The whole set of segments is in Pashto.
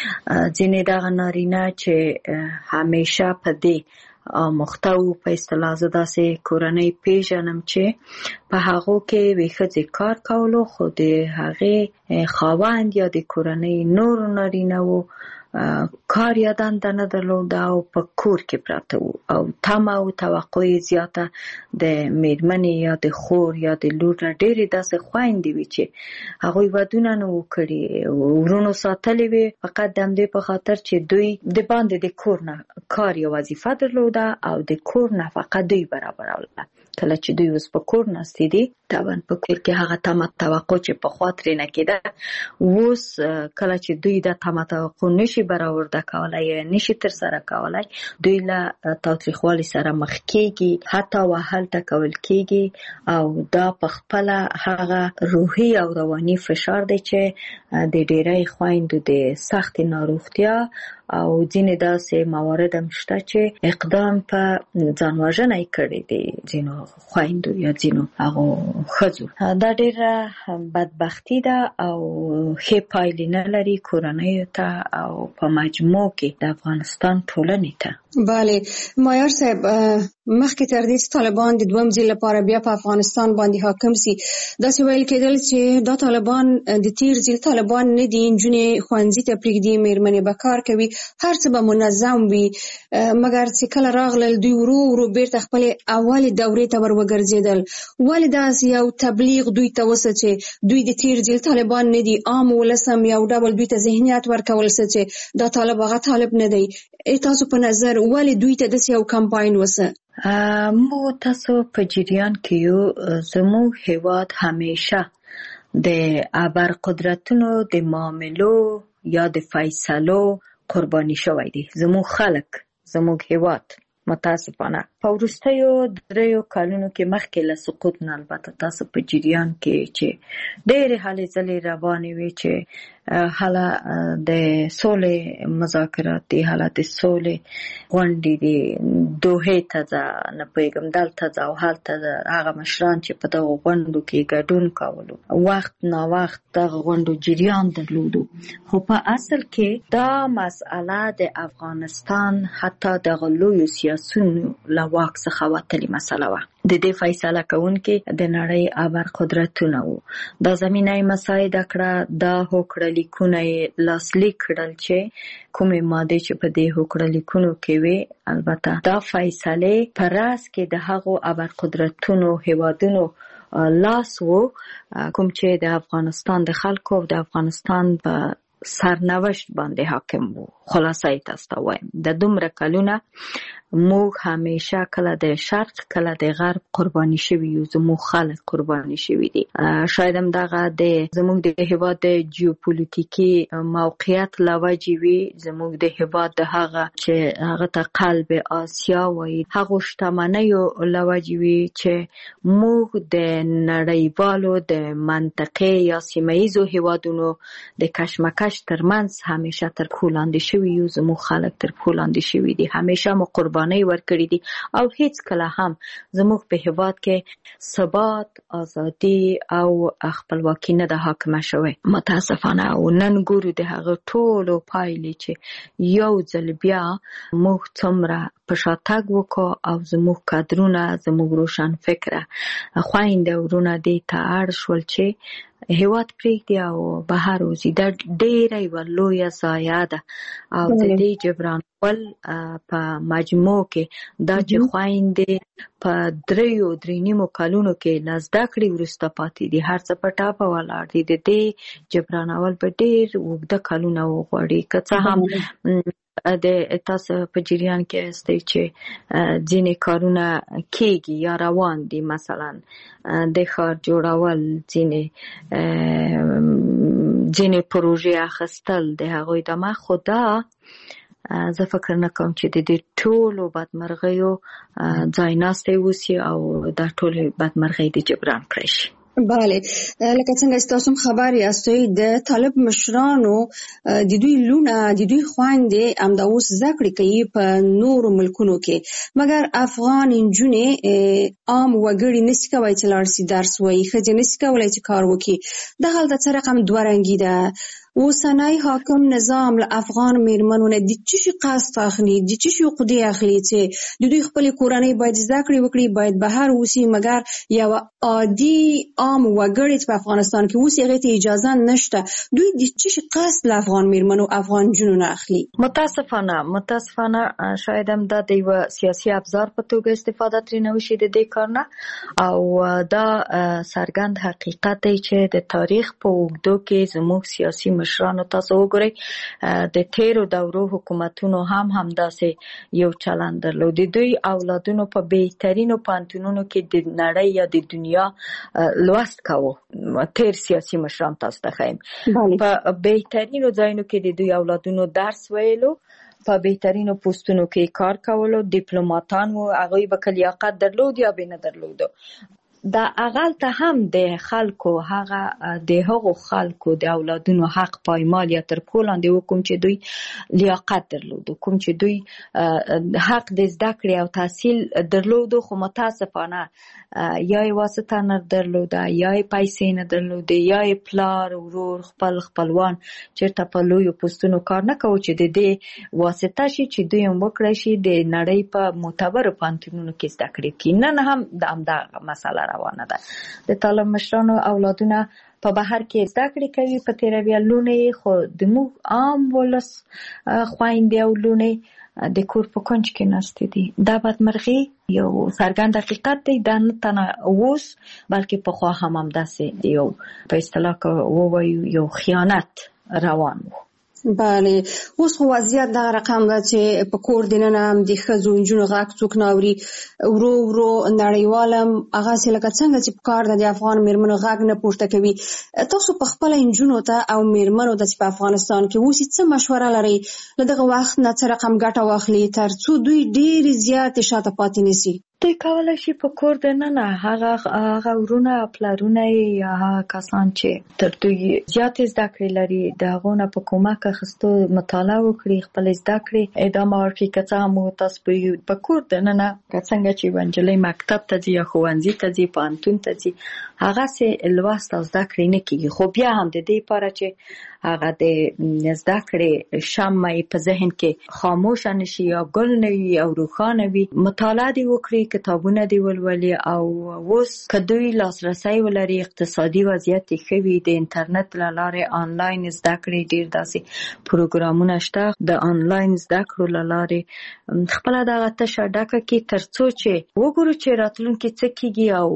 ځینې دغه نارینه چې همیشه په دې مخته وو، په اصطلاح زه داسې کورنۍ پیژنم چې په هغو کې یوې ښځې کار کولو، خو د هغې خاوند یا د کورنۍ نورو نارینه وو کار یا دنده نه درلوده او په کور کې پراته وو او تمه او توقع یې زیاته د میرمنې یا د خور یا د لور نه ډېرې داسې خویندې وي چې هغوی ودونه نه وو کړي، ورونو ساتلې وي فقط د همدې په خاطر چې دوی د باندې د کور نه کار یا وظیفه درلوده او د کور نفقه دوی برابروله. کله چې دوی اوس په کور ناستې دي، طبعا په کور کې هغه تمه توقع چې پخوا ترې نه کېده، اوس کله چې دوی د تمه توقع نشي برآورده کولی یا نشي ترسره کولی، دوی له تاوتریخوالي سره مخ کېږي، حتی وهل ټکول کېږي او دا په خپله هغه روحي او رواني فشار دی چې د ډېری خویندو د سختې ناروغتیا او ځینې داسې موارد هم شته چې اقدام په ځان وژنه یې کړی دی ځینو خویندو یا ځینو هغو ښځو. دا ډېره بدبختي ده او ښې پایلې نه لري کورنیو ته او په مجموع کې د افغانستان ټولنې ته. بله مایار صاحب، مخکې تر دې چې طالبان د دویم ځل لپاره بیا په افغانستان باندې حاکم سي، داسې ویل کېدل چې دا طالبان د تیر ځل طالبان نه دي، نجونې ښوونځي ته پرېږدي، میرمنې به کار کوي، هر څه به منظم وي، مګر چې کله راغلل دوی ورو ورو بیرته خپلې اولې دورې ته ور وګرځېدل. ولې داسې یو تبلیغ دوی ته وسه چې دوی د تیر ځل طالبان نه دي، عام ولس هم یو ډول دوی ته ذهنیت ورکول سه چې دا طالب هغه طالب نه دی؟ تاسو په نظر ولې دوی ته داسې یو کمپاین وسه؟ مو تاسو په جریان کې یو، زموږ هیواد همیشه د ابرقدرتونو د معاملو یا د فیصلو قرباني شوی دی. زموږ خلک، زموږ هیواد متاسفانه په وروستیو 3 کلونو کې مخکې له سقوط نه، البته تاسو په جریان کې چې ډېرې هلې ځلې روانې وې چې هله د سولې مذاکرات دي، هله د سولې غونډې دي، دوحې ته ځه، نه پوهېږم دلته ځه او هلته ځه. هغه مشران چې په دغو غونډو کې ګډون کولو، وخت ناوخت دغه غونډو جریان درلودو، خو په اصل کې دا مسئله د افغانستان حتی دغه لویو سیاسونو له واک څخه وتلې مسله وه. د دې فیصله کوونکي د نړۍ ابرقدرتونه وو. دا زمینه یې مساعده کړه، دا هوکړه لیکونه یې لاسلیک کړل چې کومې مادې چې په دې هوکړه لیکونو کې وې، البته دا فیصلې په راز کې د هغو ابرقدرتونو هیوادونو لاس وو کوم چې د افغانستان د خلکو او د افغانستان په سرنوشت باندې حاکم وو. خلاصه یې تاسو ته وایم، د دومره کلونه موږ همیشه کله د شرق کله د غرب قرباني شوي یو، زموږ خلک قرباني شوي دي. شاید هم دغه د زموږ د هیواد د جیوپولیټیکي موقعیت له وجې وي، زموږ د هیواد د هغه چې هغه ته قلب آسیا وایي، هغو شتمنیو له وجې وي چې موږ د نړیوالو د منطقې یا سیمه ییزو هیوادونو د کشمکش ترمنځ همیشه تر پښو لاندې شوي یو. زموږ خلک تر پښو لاندې شوي دي، همیشه مو قرباني ورکړي دي او هیڅ کله هم زموږ په هیواد کې ثبات، ازادي او خپلواکي نه ده حاکمه شوې متاسفانه. او نن ګورو د هغه ټولو پایلې چې یو ځل بیا موږ څومره په شاتګ وکړو او زموږ کادرونه، زموږ روشن فکره خویندې ورونه دې ته اړ شول چې هیواد پرېږدي او بهر وځي. دا ډېره یوه لویه ضایعه ده او د دې جبران ول په مجموع کې دا چې خویندې په 3.5 کلونو کې له زده کړې وروسته پاتې دي، هر څه په ټاپه ولاړ دي، د دې جبرانول به ډېر اوږده کلونه وغواړي. که څه هم د تاسو په جریان کې استئ چې ځینې کارونه کېږي یا روان دي، مثلا د ښار جوړول، ځینې پروژې اخیستل د هغوی دمه. خو دا زه فکر نه کوم چې د دې ټولو بدمرغیو ځای ناستی وسي او دا ټولې بدمرغۍ د جبران کړی شي. بله، لکه څنګه ستاسو خبر یاستئ د طالب مشرانو د دوی لونه، د دوی خویندې همدا اوس زده کړې کوي په نورو ملکونو کې، مګر افغان نجونې عام وګړي نشي کولی چې لاړ شي درس ووایي، ښځې نشي کولی چې کار وکړي. دا هلته څه رقم دوه رنګي ده؟ اوسنی حاکم نظام له افغان میرمنو نه د څه شي قصد اخلي، د څه شي عقدې اخلي چې د دوی خپل کورنۍ باید زده کړې وکړي، باید بهر اوسي، مګر یو عادي عام وګړي چې په افغانستان کې اوسي هغې ته اجازه نشته. دوی د څه شي قصد له افغان میرمنو افغان جنونو نه اخلي؟ متاسفانه شاید هم دا د یو سیاسي ابزار په توګه استفاده ترې وشي د دې کار نه، او دا څرګند حقیقت دی چې د تاریخ په اوږدو کې زموږ سیاسي مشرانو، تاسو وګورئ د تیرو دورو حکومتونو هم همداسې یو چلند درلود. د دوی اولادونو په بهترینو پوهنتونونو کې د نړۍ یا د دنیا لوست کاوه. تیر سیاسي مشران تاسو ته ښیم په بهترینو ځایونو کې د دوی اولادونو درس ویلو، په بهترینو پوستونو کې کار کولو، ډیپلوماتان وو، هغوی به که لیاقت درلود یا به نه درلودو. دا اقل ته هم د خلکو هغو خلکو د اولادونو حق پایمال یا تر پښو لاندې و، کوم چې دوی لیاقت درلودو، کوم چې دوی حق د زده کړې او تحصیل درلودو، خو متاسفانه یا یې واسطه نه درلوده، یا یې پیسې نه درلودې، یا یې پلار، ورور، خپلوان چېرته په لویو پوستونو کار نه کوو چې د دې واسطه شي چې دوی هم وکړی شي د نړۍ په معتبرو پوهنتونونو کې زده کړې کړي. نن هم همدغه مسله روانه ده. د طالب مشرانو اولادونه په بهر کې زده کړې کوي، په تیروي لونې، خو د موږ عام ولس خویندې او لونې د کور په کونج کې ناستې دي. دا بدمرغي یو څرګند حقیقت دی. دا نه تنه اوس بلکې پخوا هم همداسې یو په اصطلاح ووایو یو خیانت روان و. بله، اوس خو وضعیت دغه رقم ده چې په کور دننه هم د ښځو نجونو غږ څوک نه اوري. ورو ورو نړیوال هم هغسې لکه څنګه چې په کار ده د افغان میرمنو غږ نه پورته کوي. تاسو په خپله نجونو ته او میرمنو ته چې په افغانستان کې اوسي څه مشوره لرئ له دغه وخت نه څه رقم ګټه واخلي تر څو دوی ډېرې زیاتې شاته پاتې نشي؟ دوی کولی شي په کور دننه هغه ورونه پلرونه یا هغه کسان چې تر دوی زیاتې زده کړې لري د هغو نه په کمک اخیستو مطالعه وکړي، خپلې زده کړې ادامه ورکړي. که څه هم تاسو په کور دننه که څنګه چې یوه نجلۍ مکتب ته ځي یا ښوونځي ته ځي، پوهنتون ته ځي، هغسې لوست او زده کړې نه کېږي. خو بیا هم د دې لپاره چې هغه د زده کړې شمع په ذهن کې خاموشه نشي یا ګل نه وي او روښانه وي، مطالعه دې وکړي، کتابونه دې ولولي. او اوس که دوی لاسرسی ولري، اقتصادي وضعیت یې ښه وي، د انټرنټ له لارې آنلاین زده کړې ډېر داسې پروګرامونه شته، د آنلاین زده کړو له لارې خپله دغه تشه ډکه کړي تر څو چې وګورو چې راتلونکي څه کېږي او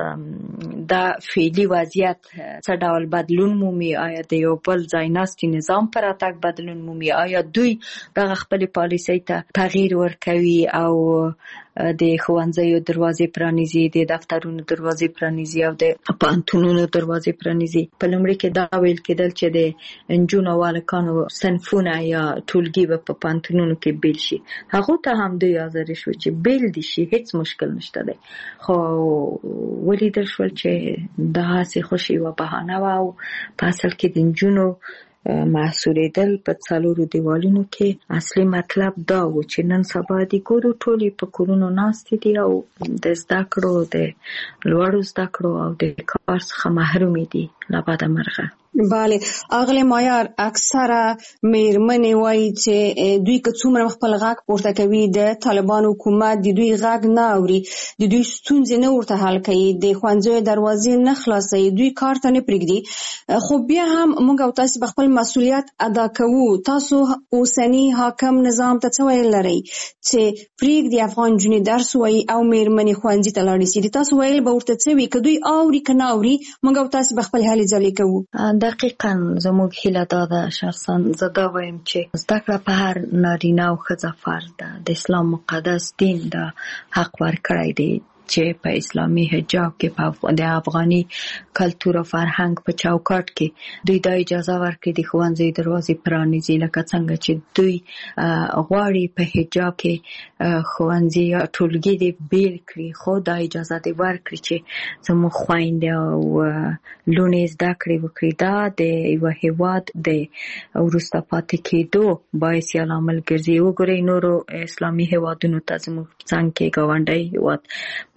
دا فعلي وضعیت څه ډول بدلون مومي. آیا د یو بل ځای ناستي نظام پر راتګ بدلون مومي؟ آیا دوی دغه خپلې پالیسۍ ته تغییر ورکوي او د ښوونځیو دروازې پرانیزي، د دفترونو دروازې پرانیزي او د پوهنتونونو دروازې پرانیزي؟ په لومړي کې دا ویل کېدل چې د نجونو او هلکانو صنفونه یا ټولګي به په پوهنتونونو کې بیل شي. هغو ته هم دوی حاضر شو چې بیل دي شي، هیڅ مشکل نشته دی. خو ولیدل شول چې دغسې خوشي یوه بهانه وه او په اصل کې د نجونو محصورېدل په څلورو دیوالونو کې اصلي مطلب دا و چې نن سبا د ګورو ټولې په کورونو ناستې دي او د زده کړو، د لوړو زده کړو او د کار څخه محرومې دي له بده مرغه. بله، اغلی مایار اکثره میرمنې وایي چې دوی که څومره خپل غږ پورته کوي د طالبان حکومت د دوی غږ نه اوري، د دوی ستونزې نه ورته حل کوي، د ښوونځیو دروازې نه خلاصوي، دوی کار ته نه پرېږدي. خو بیا هم موږ او تاسو به خپل مسؤلیت ادا کوو. تاسو اوسني حاکم نظام ته څه ویل لرئ چې پرېږدي افغان نجونې درس ووایي او میرمنې ښوونځي ته لاړې شي؟ د تاسو ویل به ورته څه وي؟ که دوی اوري که نه اوري، موږ او تاسو به خپل هلې ځلې کوو. دقیقاً زموږ هیله دا ده، شخصا زه دا وایم چې زده کړه په هر نارینه او ښځه فرض ده. د اسلام مقدس دین دا حق ورکړی دی چې په اسلامي حجاب کې د افغاني کلتور او فرهنګ په چوکاټ کې دوی دا اجازه ورکړي د ښوونځي دروازې پرانیزي، لکه څنګه چې دوی غواړي په حجاب کې ښوونځي یا ټولګي دې بیل کړي، خو دا اجازه دې ورکړي چې زموږ خویندې او لوڼې زده کړې وکړي. دا د یوه هېواد د وروسته پاتې کېدو باعث یا لامل ګرځي. وګورئ نورو اسلامي هېوادونو ته، زموږ څنګ کې ګاونډی هېواد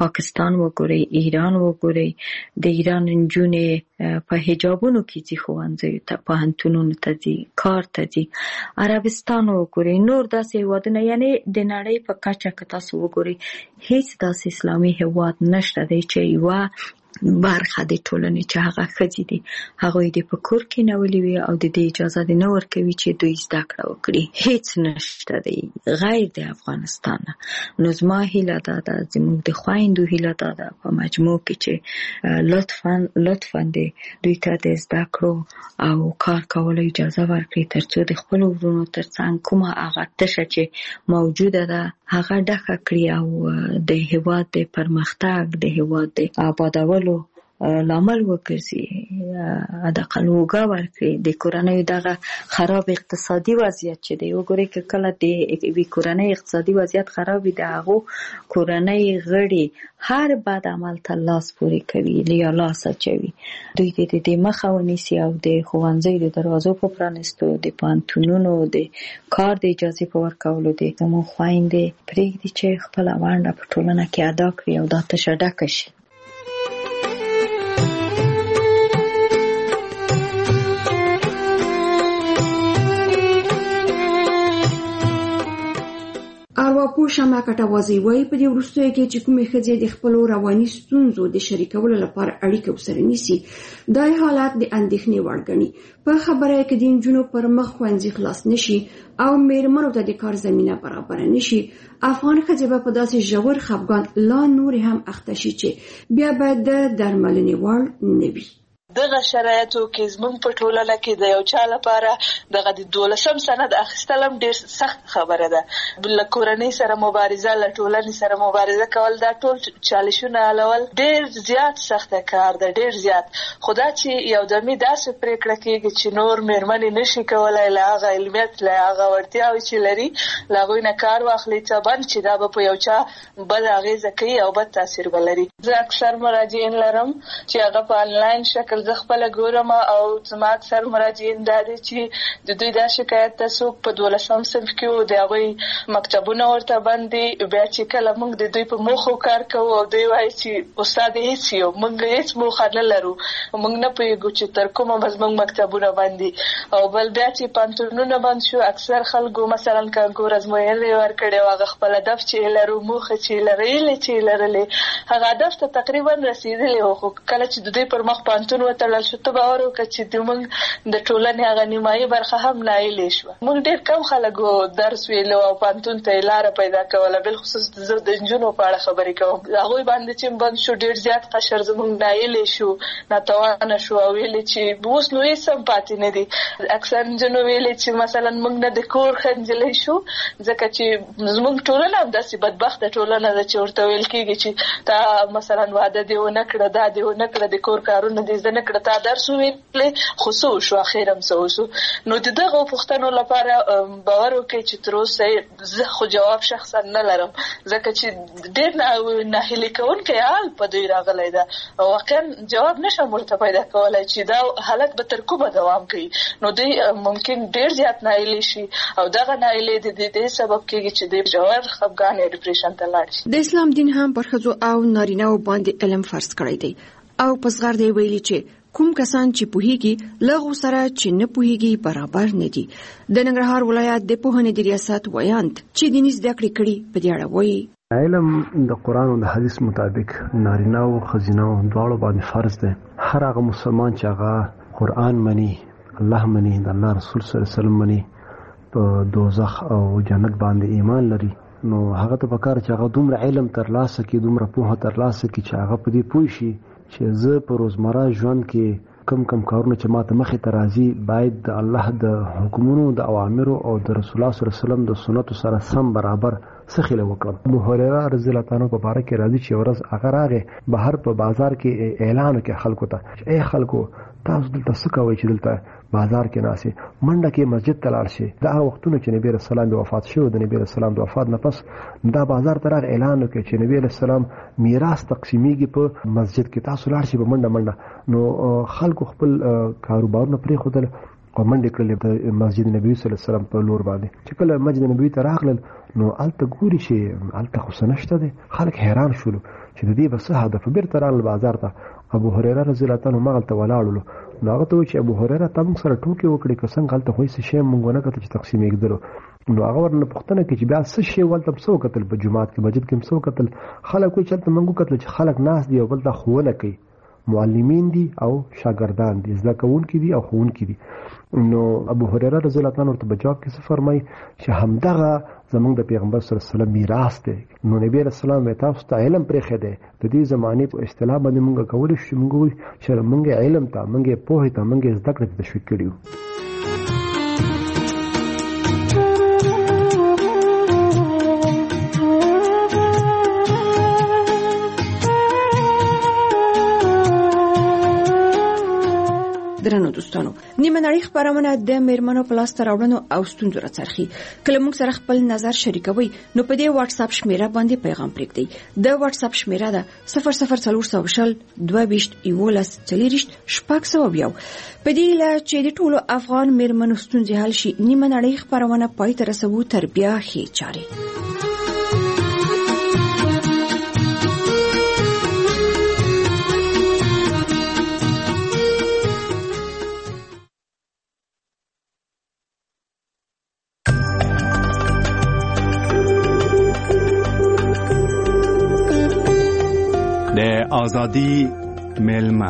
پاکستان وګورئ، ایران وګورئ، د ایران نجونې په حجابونو کې ځي ښوونځیو ته، پوهنتونونو ته ځي، کار ته ځي. عربستان وګورئ، نور داسې هېوادونه، یعنې د نړۍ په کچه که تاسو وګورئ هیڅ داسې اسلامي هېواد نشته دی چې یوه برخه د ټولنې چې هغه ښځې دي هغوی دې په کور کې نولي وي او د دې اجازه دې نه ورکوي چې دوی زده کړه وکړي. هیڅ نشته دی غیر د افغانستان. نو زما هیله دا ده، زموږ د خویندو هیله دا ده په مجموع کې چې لطفا دوی ته د زده کړو او کار کولو اجازه ورکړي ترڅو د خپلو ورونو ترڅنګ کومه هغه تشه چې موجوده ده هغه ډکه کړي او د هېواد د پرمختګ، د هېواد د آبادولو لامل وګرځي، حداقل اوږه ورکړي. د کورنیو دغه خراب اقتصادي وضعیت چې دی، وګورئ که کله د یوې کورنۍ اقتصادي وضعیت خراب وي د هغو کورنۍ غړي هر بد عمل ته لاس پورې کوي یا لاس اچوي. دوی د مخه ونیسي او د ښوونځیو د دروازو په پرانستو، د پوهنتونونو د کار د اجازې په ورکولو د زموږ خویندې پرېږدي چې خپله ونډه په ټولنه کې ادا کړي او دا تشه ډکه شي. ارواپوه شمع کټوازی وایي په دې وروستیو کې چې کومې ښځې د خپلو رواني ستونزو د شریکولو لپاره اړیکه ورسره نیسي، دا حالت د اندېښنې وړ ګڼي. په خبره کې د نجونو پر مخ ښوونځي خلاص نشي او میرمنو ته د کار زمینه برابره نشي، افغان ښځې به په داسې ژور خفګان لا نورې هم اخته شي چې بیا به د درملنې وړ نه وي. دغه شرایطو کې زموږ په ټولنه کې د یو چا لپاره دغه د 12 سند اخیستل هم ډېر سخت خبره ده. له کورنۍ سره مبارزه، له ټولنې سره مبارزه کول، دا ټول چالشونه حلول ډېر زیات سخته کار ده، ډېر زیات. خو دا چې یو دمې داسې پرېکړه کېږي چې نور مېرمنې نشي کولی له هغه علمیت، له هغه وړتیاوې چې لري له هغوی نه کار واخلي، څه بند چې دا به په یو چا بد اغېزه کوي او بد تاثیر به لري. زه اکثر مراجعین لرم چې هغه په آنلاین شکل زه خپله ګورم او زما اکثر مراجعین دا دي چې د دوی دا شکایت ته څوک په 12 صنف کې و د هغوی مکتبونه ورته بند دي. بیا چې کله موږ د دوی په موخو کار کوو او دوی وایي چې استاد هېڅ یو موږ هېڅ موخه نه لرو، موږ نه پوهېږو چې تر کومه به زموږ مکتبونه بند دي. او بل بیا چې پوهنتونونه بند شو، اکثر خلکو مثلا کانکور ازموینې ورکړې او هغه خپل هدف چې لرو، موخه چې لرلې هغه هدف ته تقریبا رسېدلی و، خو کله چې د دوی پر مخ پوهنتون وتړل شو ته باور وکړه چې موږ د ټولنې هغه نیمایي برخه هم نایلې شوه. موږ ډېر کم خلکو درس ویلو او پوهنتون ته یې لاره پیدا کوله. بالخصوص زه د نجونو په اړه خبرې کوم، هغوی باندې چې بند شو ډېر زیات قشر زموږ نایلې شو، ناتوانه شو او ویلې چې اوس نو هېڅ هم پاتې نه دي. اکثر نجونو ویلې چې مثلا موږ نه د کور ښه نجلۍ شو ځکه چې زموږ ټولنه هم داسې بدبخته ټولنه ده چې ورته ویل کېږي چې تا مثلا واده دې ونه کړه، دا دې ونه کړه، د کور کارونه دې زده نه کړه، تا درس وویلې خو څه وشو، اخر هم څه وشو. نو د دغو پوښتنو لپاره باور وکړئ چې تر اوسه زه خو جواب شخصا نه لرم، ځکه چې ډېر ناهیلي کوونکی حال په دوی راغلی ده. واقعا جواب نشم ورته پیدا کولی چې دا حالت به تر کومه دوام کوي. نو دوی ممکن ډېر زیات ناهیلي شي او دغه ناهیلي د دې سبب کېږي چې دوی ژور خفګان یا ډپریشن ته لاړ شي. د اسلام دین هم پر ښځو او نارینه‌و باندې علم فرض کړی دی او په صغر دی ویلي چې کوم کسان چې پوهیږي له هغو سره چې نه پوهیږي برابر نه دي. د ننګرهار ولایت د پوهنې د ریاست ویاند چې دیني زده کړې کړي په دې اړه وایي علم د قرآن او د حدیث مطابق نارینه او ښځینه دواړو باندې فرض دی. هر هغه مسلمان چې هغه قرآن مني، الله مني، د الله رسول صلی الله علیه وسلم مني، په دوزخ او جنت باندې ایمان لري، نو هغه ته پکار چې هغه دومره علم ترلاسه کړي، دومره پوهه ترلاسه کړي چې هغه په دې پوه شي چې زه په روزمره ژوند کې کم کارونه چې ماته مخې ته راځي باید د الله د حکمونو، د اوامرو او د رسول الله صلی الله علیه وسلم د سنتو سره سم برابر سخیله وکړم. ابو هريره رضی الله تعالی عنہ په باره کې راځي چې ورځ هغه راغی بهر په بازار کې اعلان وکړ خلکو ته چې ای خلکو تاسو دلته څه کوئ چې دلته بازار کې ناسي منډه کې مسجد ته لاړ شي. دا وختونه چې نبی رسول الله وفات شو، د نبی رسول الله وفات نه پس دا بازار ته راغی اعلان وکړ چې نبی رسول الله میراث تقسیمیږي په مسجد کې، تاسو لاړ شئ په منډه. نو خلکو خپل کاروبارونه پرې خودل او منډې کړلې د مسجد نبوي صلی الله علیه وسلم په لور باندې. چې کله مسجد نبوي ته راغلل نو هلته ګوري چې هلته خو څه نشته دی. خلک حیران شول چې د دې به څه هدف. بیرته راغلل بازار ته. ابو هريره رضی الله عنه مغلته ولاړلو. نو هغه ته چې ابو هريره ته موږ سره ټوکې وکړې که څنګه هلته خو هېڅ شی موږ ونه کتل چې تقسیم یې کېدلو. نو هغه ورنه پوښتنه کوي چې بیا څه شی ولته څه وکتل په جومات کې مسجد کې څه وکتل. خلک وایي چې هلته موږ وکتل چې خلک ناست دي او بل ته ښوونه کوي. معلمین دي او شاګردان دي، زده کوونکي دي او ښوونکي دي. نو ابو هريره رضی الله عنه ورته په جواب کې څه فرمایي چې همدغه زمونږ د پیغمبر صلی الله علیه وسلم میراث دی. نو نبی رسول الله تاسو ته علم پرېښی دی. د دې زمانې په اصطلاح باندې موږ کولی شو موږ وایو چې موږ علم ته، موږ پوهې ته، موږ زده کړې ته تشویق کړي یو. درنو دوستانو، نیمه نړۍ خبرونه د میرمنو په لاسته راوړنو او ستونزو راڅرخي. کله موږ سره خپل نظر شریکوي نو په دې واتس اپ شمیره باندې پیغام پرېږدئ. د واتس اپ شمیره ده 00420 22 11 600. په دې له چې د ټولو افغان میرمنو ستونزې حل شي، نیمه نړۍ خبرونه پای ته رسوو تر بیا ښې چارې. آزادی میلمه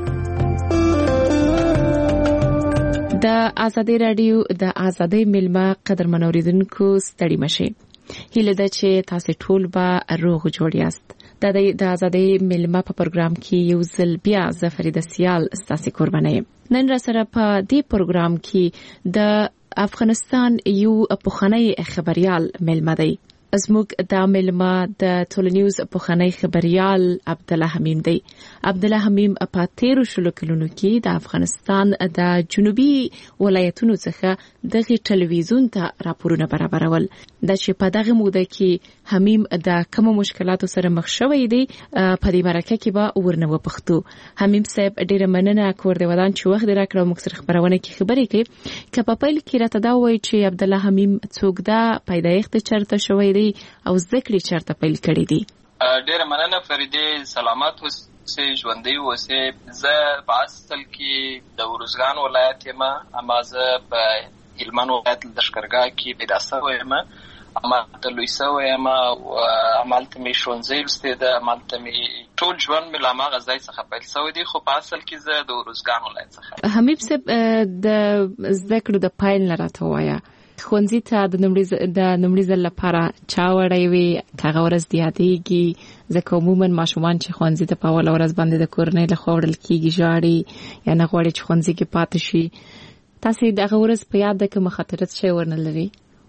د آزادی رادیو د آزادی میلمه قدرمن اوریدونکو ستړي مشه. هیله ده چې تاسو ټول به روغ جوړ یاست. د آزادی میلمه په پروګرام کې یو ځل بیا زفریده سیال ستاسو قربانه یم. نن را سره په دې پروګرام کې د افغانستان یو پخوانی خبريال میلمه دی. زموږ د میلمه د ټولنیوز پخوانی خبريال عبدالله حمیم دی. عبدالله حمیم په 13 شلو کلونو کې د افغانستان د جنوبي ولایتونو څخه دغه ټلویزیون ته راپورونه برابرول. د چې په دغه موده کې حمیم د کوم مشکلاتو سره مخ شوی دی په دې مرکه کې به ورنه وپښتو. حمیم صاحب ډیره مننه کور دی ودان چې وخت راکړو موږ سره خبرونه کې خبرې کوي. که په پیل کې راته دا وایي چې عبدالله حمیم څوک دا پیدایښت چرته شوی دی او ذکر چرته پیل کړی دی؟ ډیره مننه فریده، سلامات اوسئ، ژوندۍ اوسئ. زه په اصل کې د ورزګان ولایت یم، اما زه په هلمند ولایت لښکرګاه کې پیدا شوی یم. همالته لوی شوی یم، همالته مې ښوونځی لوستی ده، همالته مې ټول ژوند مې له هماغه ځای څخه پیل شوی دی. خو په اصل کې زه د ورزګان ولایت څخه. حمید صاحب، د زده کړو د پیل نه راته وایه، ښوونځي ته د لومړي ځل لپاره چا وړی وي؟ هغه ورځ دې یادېږي؟ ځکه عموما ماشومان چې ښوونځي ته په اوله ورځ باندې د کورنۍ لخوا وړل کېږي ژاړي یا نه غواړي چې ښوونځي کې پاتې شي. تاسې دغه ورځ په یاد ده که مخاطرت شی ورنه لري؟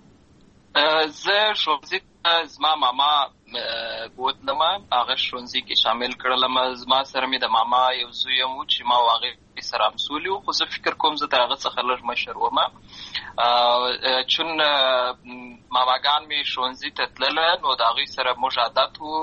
زه ښوونځي ته زما ماما بوتلم، هغه ښوونځي کې شامل کړلم. زما سره مې د ماما یو زوی هم و چې ما او هغې سره همسولي وو، خو زه فکر کوم زه د هغه څخه لږ مشر وم. چون ماماګان مې ښوونځي ته تلله نو د هغوی سره موږ عادت وو،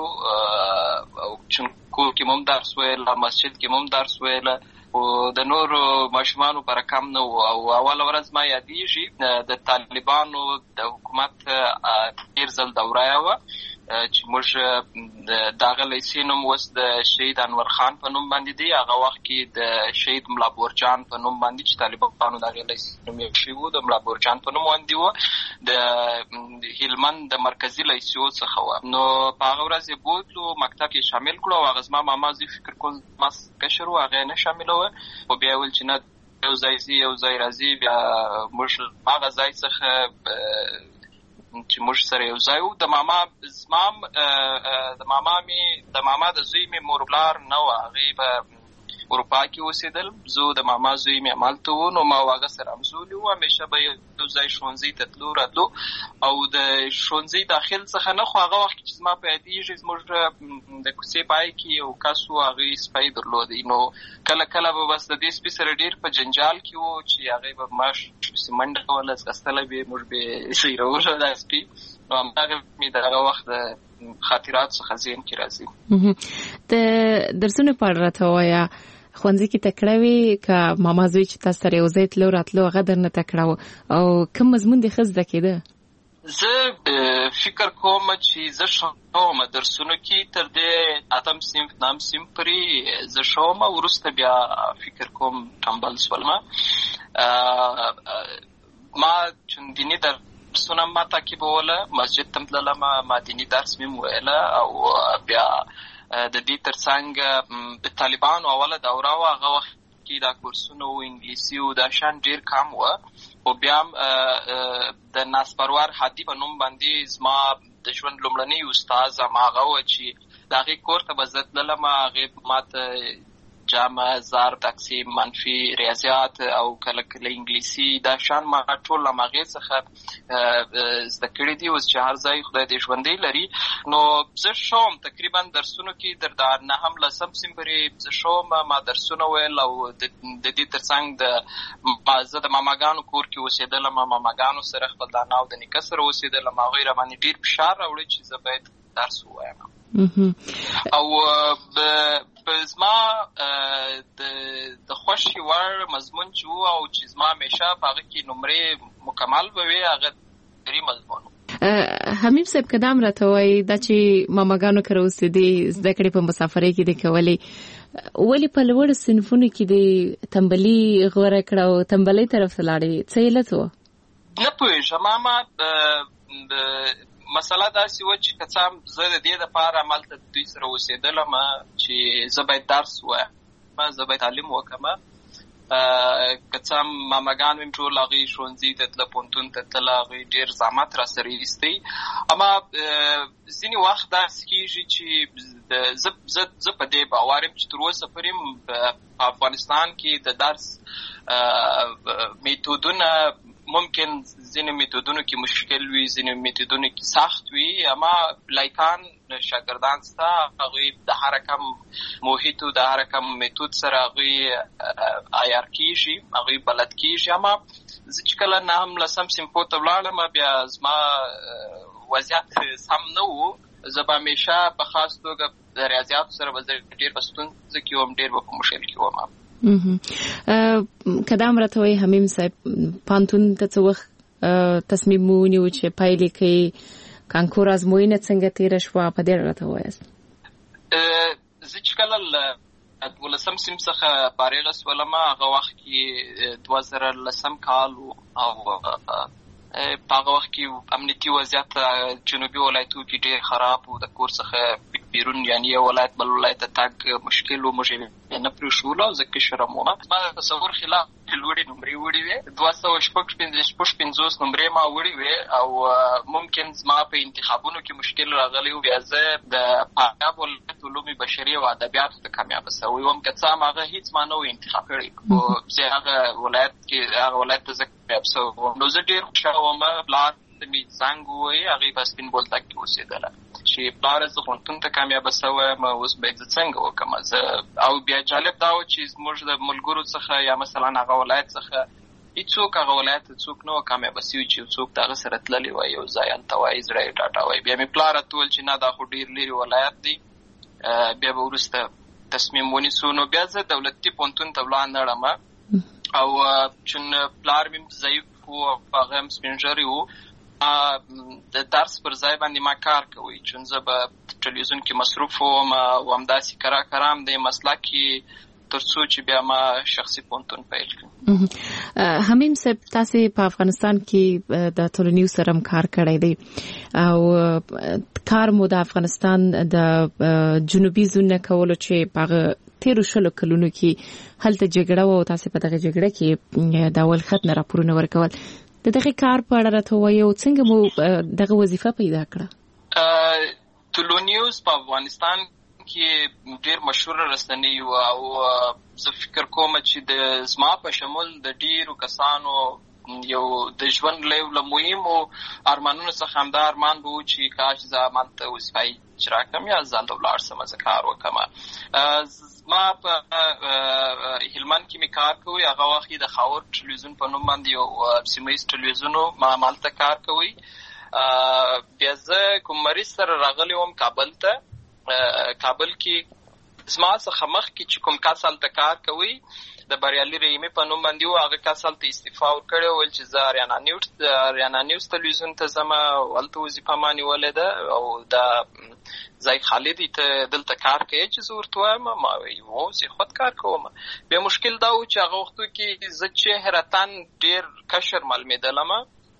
چون کور کې هم درس ویله، مسجد کې هم درس ویله، او د نورو ماشومانو پر کم نه وو. او اوله ورځ ما یادېږي د طالبانو د حکومت تېر ځل دوره وه چې موږ د هغه لیسې نوم اوس د شهید انور خان په نوم باندې دی. هغه وخت کې د شهید ملا بورجان په نوم باندې چې طالبانو د هغې لیسې نوم یې کښې و، د ملا بورجان په نوم باندې و، د هلمند د مرکزي لیسو څخه وه. نو په هغه ورځ یې بوتلو، مکتب کې شامل کړو. او هغه زما ماما زه فکر کوم زما کشر و، هغه یې نه شاملوه، خو بیا یې ویل چې نه یو ځای ځي یو ځای راځي. بیا موږ هغه ځای څخه چې موږ سره یو ځای وو. د ماما د زوی مې مور پلار نه وه، هغې په اروپا کې اوسېدل. زه د ماما زوی مې همالته و، نو ما او هغه سره همزولي وو. همیشه به یو ځای ښوونځي ته تلو راتلو. او د ښوونځي داخل څخه نه، خو هغه وخت چې زما په یادېږي زموږ د کوڅې پای کې یو کس و، هغې سپی درلودی. نو کله کله به بس د دې سپي سره ډېر په جنجال کې و چې هغې به ماش پسې منډه کوله، ځغستله به یې، موږ به یې سیروله دا سپي. نو همدغه مې د هغه وخت د خاطرات څخه ذهن کې راځي. د درسونو په اړه راته ووایه. ښوونځي کې تکړه وي که ماما زوی چې تاسو سره یو ځای تلو راتلو هغه درنه تکړه و او کوم مضمون دې ښه زده کېده؟ زه فکر کوم چې زه شوم درسونو کې تر دې 8 صنف 9 صنف پورې زه شوم، وروسته بیا فکر کوم ټمبل شولم. ما چې دیني درسونه ما تعقیبوله، مسجد ته تللم، ما دیني درس مې ویله او بیا د دې ترڅنګ د طالبانو اوله دوره وه، هغه وخت کې دا کورسونه و انګلیسي او دا شان ډېر کم وه. او بیا د ناسپروار هادي په نوم باندې زما د ژوند لومړنی استاد هغه و چې د هغې کور ته به زه تللم. هغې ما ته جمع، ضرب، تقسیم، منفي، ریاضیات او کله کله انګلیسي دا شان ما ټول له هغې څخه زده کړي دي. اوس چې هر ځای خدای دې ژوندی لري. نو زه شوم تقریبا درسونو کې در 9 10 صنف پورې زه شوم، ما درسونه ویل او د دې ترڅنګ زه د ماماګانو کور کې اوسېدلم، ماماګانو سره خپل د انا او د نیکه سره اوسېدلم. هغوی راباندې ډېر فشار راوړی چې زه باید درس ووایم. او زما د خوښې وړ مضمون چې و او چې زما همیشه په هغه کې نمرې مکمل به وي هغه دري مضمون و. حمیم صاحب که دا هم راته وایي دا چې ماماګانو کره اوسېدې زده کړې په مسافرۍ کې دې کولې، ولې په لوړو صنفونو کې دې تنبلي غوره کړه او تنبلۍ طرف ته لاړې؟ څه علت و؟ نه پوهېږم. ما مسله داسې وه چې که څه هم زه د دې دپاره هملته دوی سره اوسېدلم چې زه باید درس ووایم، زه باید تعلیم وکړم. که څه هم ماماګان مې ټول هغوی ښوونځي ته تله، پوهنتون ته تله، هغوی ډېر زحمت را سره ایستی. اما ځینې وخت داسې کېږي چې زه په دې باور یم چې تر اوسه پورې په افغانستان کې د درس میتودونه ممکن ځینې میتودونو کې مشکل وي، ځینې میتودونو کې سخت وي، اما لایکان شاګردان سته، هغوی د هر کم محیط او د هر کم میتود سره هغوی عیار کېږي، هغوی بلد کېږي. اما زه چې کله 9 10 صنفو ته ولاړم بیا زما وضعیت سم نه و. زه به همیشه په خاص توګه د ریاضیاتو سره به زه ډېر په ستونزه کې وم، ډېر به په مشکل کې وم. که دا هم راته وایي حمیم صاحب پوهنتون ته څه وخت تصمیم مو ونیو چې پایلې کوي، کانکور ازموینه څنګه تېره شوه؟ په دې راته ووایاست. زه چې کله له 12 صنف څخه فارغه شولم هغه وخت کې 2010 کال او په هغه وخت کې امنیتي وضعیت جنوبي ولایتو کې ډېر خراب و. د کور څخه بیرون یعنې یو ولایت بل ولایت ته تګ مشکل و، موږ یې نه پرېښولو او زه کشر هم وم. ما د تصور خلاف لوړې نمرې وړې وې، 256 نمرې ما وړې وې او ممکن زما په انتخابونو کې مشکل راغلی و. بیا زه د فاریاب ولایت علوم بشري او ادبیاتو ته کامیابه سوی وم. که څه هم هغه هېڅ ما نه و انتخاب کړی، خو زه هغه ولایت ته زه کامیاب سوی وم. نو زه ډېر خوشحاله وم. پلار مې زنګ ووایي، هغې په سپین بولدک کې اوسېدله چې پلاره زه پوهنتون ته کامیابه سوی یم، اوس باید زه څنګه وکړم. زه او بیا جالب دا و چې زموږ د ملګرو څخه یا مثلا هغه ولایت څخه هېڅوک هغه ولایت ته څوک نه و کامیابه سوي چې څوک د هغه سره تللی وای، یو ځای هلته وایي، زړه یې ډاډه وایي. بیا مې پلار راته وویل چې نه دا خو ډېر لرې ولایت دی. بیا به وروسته تصمیم ونیسو. نو بیا زه دولتي پوهنتون ته ولاړم او چون پلار مې ضعیف و، هغه هم سپین ږیری و، د درس پر ځای باندې ما کار کوي، چون زه به ټلویزیون کې مصروف وم او همداسې کرا هم د مسلک کې تر څو چې بیا ما شخصي پوهنتون پیل کړم. حمیم صاحب تاسې په افغانستان کې د ټولنیز سره هم کار کړی دی او کار مو د افغانستان د جنوبي زون نه کولو چې په 13 کلونو کې هلته جګړه و او تاسې په دغه جګړه کې د اول خط نه راپورونه ورکول. د دغه کار په اړه راته ووایئ او څنګه مو دغه وظیفه پیدا کړه؟ ټولنیوز په افغانستان کې ډېر مشهوره رسنۍ وه او زه فکر کوم چې د زما په شمول د ډېرو کسانو یو د ژوند له مهمو ارمانونو څخه همدا ارمان به و چې کاش زه همالته وظیفه اجرا کړم یا زه هلته ولاړ شم، زه کار وکړم. ما په هلمند کې مې کار کوي، هغه وخت د خاور ټلویزیون په نوم باندې یو سیمه ییز ټلویزیون و، ما همالته کار کوي. بیا زه کوم مریض سره راغلی وم کابل ته. کابل کې زما څخه مخکې چې کوم کس هلته کار کوي د بریالي رحیمي په نوم باندې و، هغه کس هلته استعفا ورکړې ویل چې زه اریانا نیوز تلویزیون ته ځم او هلته وظیفه ما نیولې ده او دا ځای خالي دی، ته دلته کار کوې؟ چې زه ورته وایم ما وایي هو زه خود کار کوم. بیا مشکل دا و چې هغه وختو کې زه چهرتاً ډېر کشر معلومېدلم.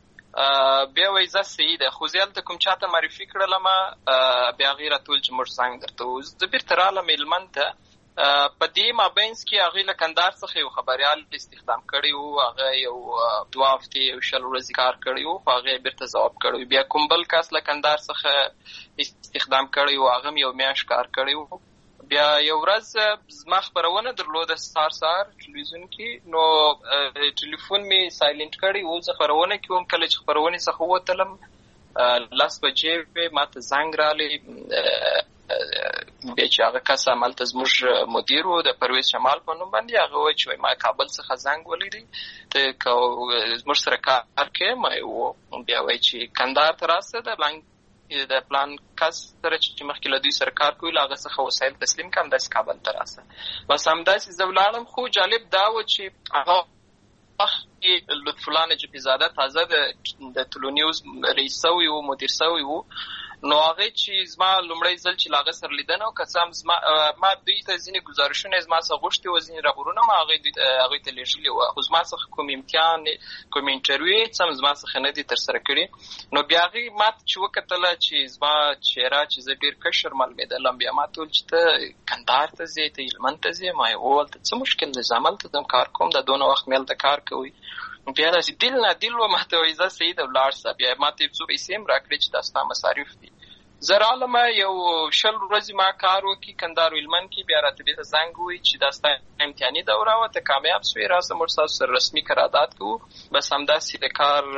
بیا وایي زه صحیح ده، خو زه هلته کوم چاته معرفي کړلم، بیا هغې راته ویل چې موږ زنګ درته ووهو. زه بېرته رالم هلمند ته. په دې مابینځ کې هغې له کندهار څخه یو خبریال استخدام کړی و، هغه یو 2 هفتې یو 20 ورځې کار کړی و، خو هغې بېرته ځواب کړی و. بیا کوم بل کس له کندهار څخه استخدام کړی و، هغه هم یو میاشت کار کړی و. بیا یو ورځ زما خپرونه درلوده سهار ټلویزیون کې، نو ټلیفون مې سایلنټ کړی و. زه خپرونه کې وم، کله چې خپرونې څخه ووتلم 10 بجې وې، ما ته زنګ رالی. بیا چې هغه کس همالته زموږ مدیر و د پرویز شمال په نوم باندې، هغه وایي چې ما کابل څخه زنګ ولیدی ته که زموږ سره کار کوې؟ ما و. بیا وایي چې کندهار ته راسه د پلان کس سره چې مخکې له دوی سره کار کوي له هغه څخه وسایل تسلیم کړم، داسې کابل ته راسه. بس همداسې زه ولاړم. خو جالب دا و چې هغه وخت کې لطف الله نجفي تازه د تلو نیوز رئیس سوی و، مدیر سوی و. نو هغه چې زما لومړی ځل چې له هغه سره لیدنه و، که څه هم ما دوی ته ځینې ګزارشونه زما څخه غوښتي وو، ځینې راپورونه ما هغوی ته لیږلي وو، خو زما څخه کوم امتحان کوم انټرویو څه هم زما څخه نه دي ترسره کړي. نو بیا هغې ما ته چې وکتله چې زما چهره چې زه ډېر کشر معلومېدلم، بیا ما ته ویل چې ته کندهار ته ځې، ته هلمند ته ځې؟ ما ویل هلته څه مشکل دی، زه همالته ځم کار کوم، دا دونه وخت مې هلته کار کوي. بیا داسې ډیل نه ډیل و، ما ته وایي زه صحیح ده ولاړ شه. بیا ما ته یې څو پیسې هم راکړې چې دا ستا مصارف دي. زه رالم یو 20 ورځې ما کار وکړي کندهار و هلمند کې. بیا راته بېرته زنګ ووایي چې دا ستا امتحاني دوره وه، ته کامیاب سوې، راسه موږ ستاسو سره رسمي قرارداد کوو. بس همداسې د کار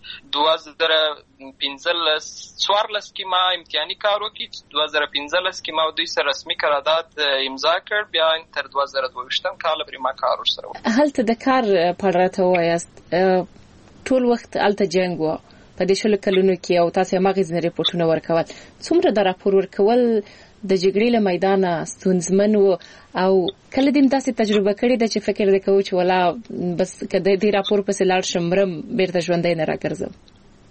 2014 کې ما امتحاني کار وکړي، 2015 کې ما دوی سره رسمي قرارداد امضا کړ. بیا تر 2022 کاله پورې ما کار ورسره وکړ. هلته د کار په اړه راته ووایاست، ټول وخت هلته جنګ و په دې 20 کلونو کې، او تاسو هماغه ځینې ریپورټونه ورکول. څومره د راپور ورکول د جګړې له میدانه ستونزمن و، او کله دې داسې تجربه کړې ده چې فکر دې کوو چې ولا بس که دې راپور پسې لاړ شم مرم بیرته ژوندی نه راګرځم؟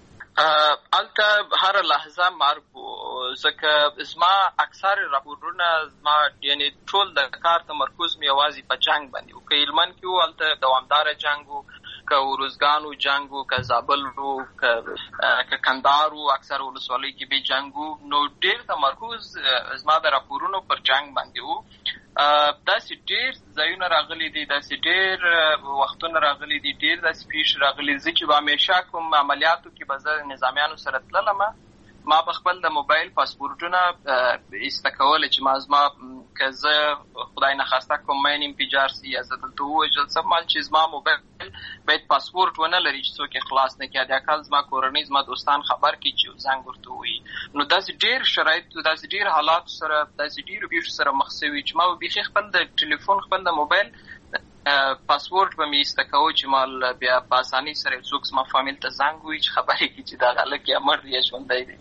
هلته هر لحظه مرګ و، ځکه زما اکثر راپورونه زما یعنی ټول د کار تمرکز مې یوازې په جنګ باندې و. که هلمند کې و هلته دوامداره جنګ و، که ورزګان و جنګ و، که زابل و، که کندهار و اکثر ولسوالۍ کې به جنګ و. نو ډېر تمرکز زما د راپورونو پر جنګ باندې و. داسې ډېر ځایونه راغلي دي، داسې ډېر وختونه راغلي دي، ډېر داسې پیښې راغلي دي چې به همیشه کوم عملیاتو کې به زه نظامیانو سره تللم. ما په خپل د موبایل پاسپورټونه ایسته کول چې زما که زه خدای نخواسته کوم مین انفجار سي یا زه دلته ووژل شم، چې زما موبایل باید پاسپورټ ونه لري چې څوک یې خلاص نه کړي. حداقل زما کورنۍ زما دوستان خبر کړي چې زنګ ورته ووایي. نو داسې ډېر شرایط، داسې ډېر حالاتو سره، داسې ډېرو پیښو سره مخ شوي چې ما به بیخي خپل د ټلیفون خپل د موبایل پاسپورټ به مې ایسته کوو چې ما بیا په اسانۍ سره څوک زما فامیل ته زنګ ووایي چې خبرې کړي چې دغه هلک یا مړ یا ژوندی دی.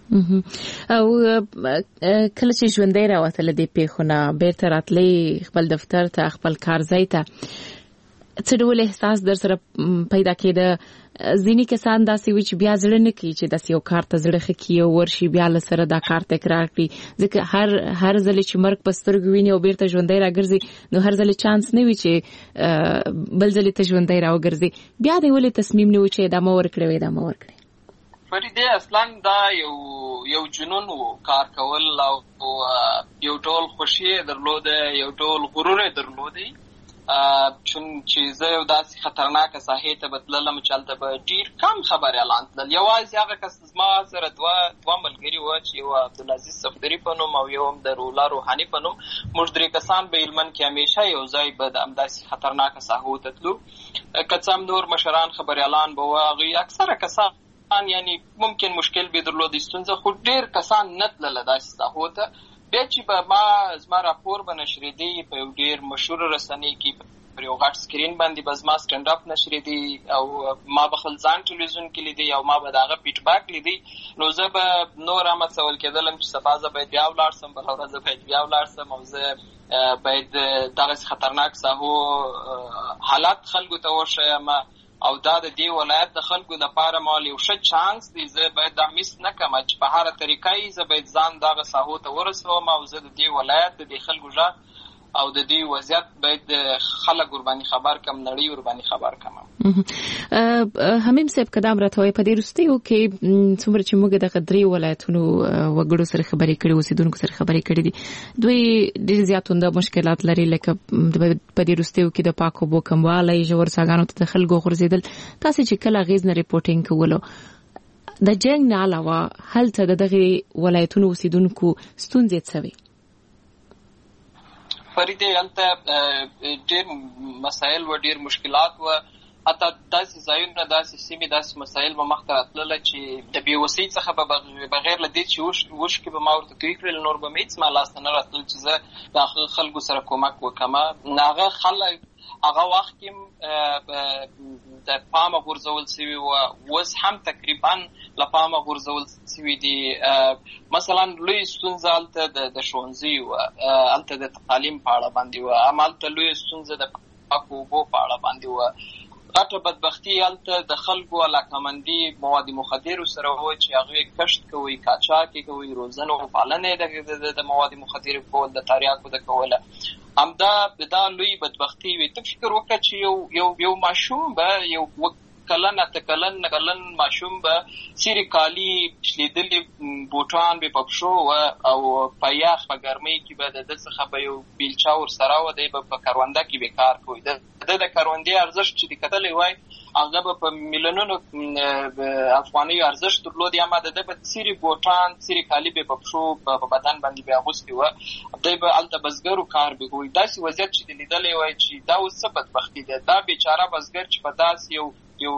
او کله چې ژوندی راوتله دې پیښو نه بیرته راتلی خپل دفتر ته، خپل کار ځای ته، څه ډول احساس در سره پیدا کېده؟ ځینې کسان داسې وي چې بیا زړه نه کوي چې داسې یو کار ته زړه ښه کړي او ورشي بیا له سره دا کار تکرار کړي، ځکه هر ځل چې مرګ په سترګو ویني او بیرته ژوندی راګرځي، نو هر ځل چانس نه وي چې بل ځل ته ژوندی راوګرځي. بیا دې ولې تصمیم نه و چې ادامه ورکړې ادامه ورکړې؟ فریده اصلا دا یو جنون و کار کول، او یو ډول خوشي درلوده، یو ډول غرور درلوده. چون چې زه یو داسې خطرناکه ساحې ته به تللم چې هلته به ډېر کم خبریالان تلل. یوازې هغه کس زما سره دوه ملګري وه چې یو عبدالعزیز صفدري په نوم او یو هم د رولا روحاني په نوم. موږ 3 کسان به هلمند کې همیشه یو ځای به د همداسې خطرناکه ساحو ته تلو. که څه هم نور مشران خبریالان به وه، هغوی اکثره کسان یعنی ممکن مشکل به درلودی ستونزه، خو ډېر کسان نه تلله داسې ساحو ته. بیا چې به زما راپور به نشریدی په یو ډېر مشهور رسنۍ کې، پر یو غټ سکرین باندې به زما سټنډ اپ نشری دی او ما به خپل ځان ټلویزیون کې لیدي او ما به دغه فیډبیک لیدي نو زه به نور هم څول کېدلم چې سبا زه باید بیا ولاړ شم بله ورځ باید بیا ولاړ شم او زه باید دغسې خطرناک ساحو حالات خلکو ته وښیم او دا د دې ولایت د خلکو لپاره مال یو ښه چانس دی زه باید دا میس نه کړم چې په هره طریقه زه باید ځان دغه ساحو ته ورسوم او زه د دې ولایت د دې خلکو غږ او د دې وضعیت باید خلک ورباندې خبر کم نړۍ ورباندې خبر کم. حمیم صاحب قدم راته وایي په دې وروستیو کې څومره چې موږ دغه درې ولایتونو وګړو سره خبرې کړې اوسېدونکو سره خبرې کړې دي دوی ډېر زیات عمده مشکلات لري لکه په دې وروستیو کې د پاکو اوبو کموالی ژور څاګانو ته د خلکو غورځېدل تاسې چې کله اغېز نه ریپورټینګ کولو د جنګ نه علاوه هلته د دغې ولایتونو اوسېدونکو ستونزې څه وې؟ فریدې هلته ډېر مسایل و ډېر مشکلات و حتی داسې ځایونه داسې سیمې داسې مسایل به مخته راتلله چې د بېوسۍ څخه به بغیر له دې چې اوښکې به ما ورته توی کړل نور به مې هېڅ ما لاسته نه راتلل چې زه د خلکو سره کومک وکړم هغه خلک هغه وخت کې د پامه غورځول شوي وو اوس هم تقریبا له پامه غورځول شوي دي مثلا لوی ستونزه هلته د ښوونځیو وه هلته د تعلیم په اړه باندې وه همالته لویه ستونزه د پاکو اوبو په اړه باندې وه غټه بدبختي هلته د خلکو علاقمندي مواد مخدرو سره و چې هغوی کشت کوي قاچاق یې کوي روزنه او پالنه د مواد مخدرو کول د تریاکو د کوله همدا دا لوی بدبختي وي ته فکر وکړه چې یو ماشوم به یو کلن اته کلن ماشوم به سیرې کالي شلیدلې بوټان به په پښو او په یخ په ګرمۍ کې به د ده څخه به یو بیلچه ورسره وه دی به په کرونده کې به کار کوي د کروندې ارزښت چې د کتلی وای هغه به په میلیونونو افغانیو ارزښت درلود یا ما د ده به سیرې بوټان سیرې کالي به په پښو په بدن باندې به اغوستې وه دی به هلته بزګرو کار به کوي داسې وضعیت چې د لیدلی وای چې دا اوس څه بدبختي ده دا بیچاره بزګر چې په داسې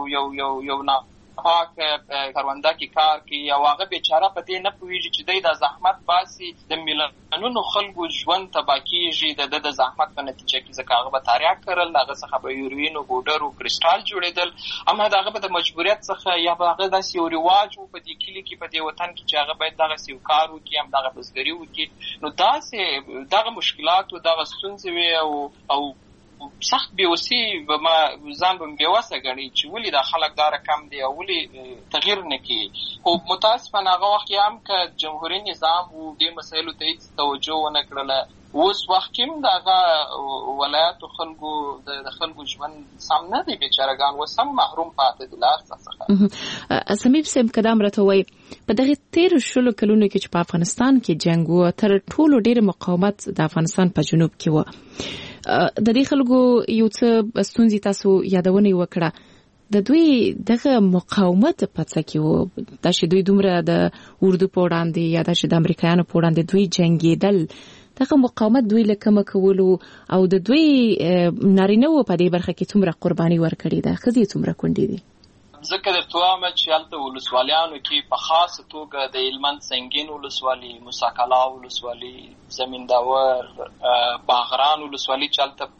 یو ناپاک کرونده کې کار کوي او هغه بیچاره په دې نه پوهېږي چې دی دا زحمت باسي د میلیونونو خلکو ژوند تباه کېږي د زحمت په نتیجه کې ځکه هغه به تریاک کرل هغه څخه به یوروین او بوډر او کرسټال جوړېدل اما د هغه به د مجبوریت څخه یا به هغه داسې یو رواج و په دې کلي کې په دې وطن کې چې هغه باید دغسې یو کار وکړي همدغه بزګري وکړي نو داسې دغه مشکلات و دغه ستونزې وې او سخت بېوسي به ځان به بېوسه ګڼي چې ولې دا خلک دا رقم دی او ولې تغییر نه کوي خو متاسفانه هغه وخت کې هم که جمهوري نظام و دې مسایلو ته هېڅ توجه ونه کړله اوس وخت کې هم د هغه ولایاتو خلکو د خلکو ژوند سم نه دی بېچارهګان اوس هم محروم پاتې دي له هر څه څخه. سمیب صاحب قدم راته وایي په دغې تېرو 10 کلونو کې چې په افغانستان کې جنګ و تر ټولو ډېر مقاومت د افغانستان په جنوب کې و د دې خلکو یو څه ستونزې تاسو یادونه وکړه د دوی دغه مقاومت په څه کې و دا چې دوی دومره د اردو په وړاندې یا دا چې د امریکایانو په وړاندې دوی جنګېدل دغه مقاومت دوی له کومه کولو او د دوی نارینه‌وو په دې برخه کې څومره قرباني ورکړې ده ښځې څومره کونډې دي ځکه درته وایم چې هلته ولسوالیانو کې په خاصه توګه د هلمند سنګین ولسوالي موسی کلا ولسوالي زمین داور باغران ولسوالي چې هلته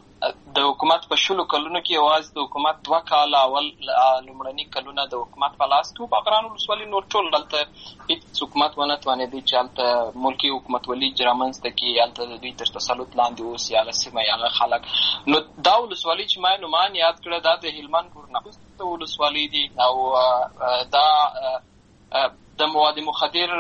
د حکومت په 10 کلونو کې یوازې د حکومت 2 کاله اول لومړني کلونه د حکومت په لاس کې باغران ولسوالي نور ټول هلته هېڅ حکومت ونه توانېدی چې هلته ملکي حکومتولي رامنځته کړي هلته د دوی تر تسلط لاندې اوسي هغه سیمه هغه خلک نو دا ولسوالي چې ما نومان یاد کړه دا د هلمند ګورنه ولسوالي دي او دا د مواد مخدر